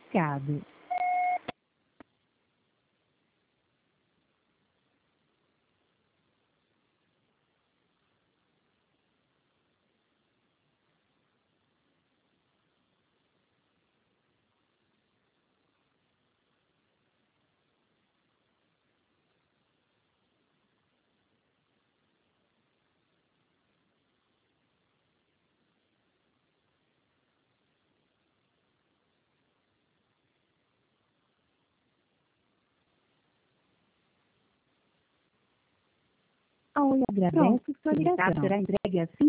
identificado. A Oi agradece sua ligação. Será entregue assim